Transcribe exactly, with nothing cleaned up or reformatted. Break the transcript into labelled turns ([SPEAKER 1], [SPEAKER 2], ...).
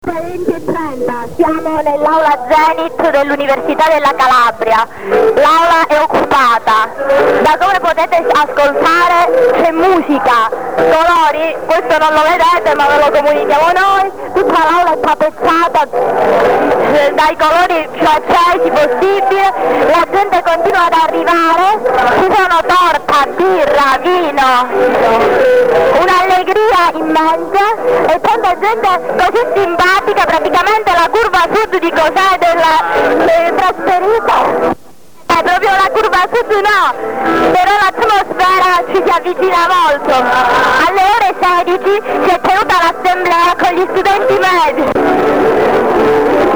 [SPEAKER 1] venti e trenta, siamo nell'aula Zenit dell'Università della Calabria. L'aula è occupata. Da come potete ascoltare c'è musica, colori, questo non lo vedete ma ve lo comunichiamo noi. Tutta l'aula è tapezzata dai colori più accesi possibile, la gente continua ad arrivare, ci sono torta, birra, vino, un'allegria immensa e tanta gente così simpatica, praticamente la curva sud di cos'è del, del trasferito. È proprio la curva sud no, però l'atmosfera ci si avvicina molto. Alle ore sedici si è tenuta l'assemblea con gli studenti medi.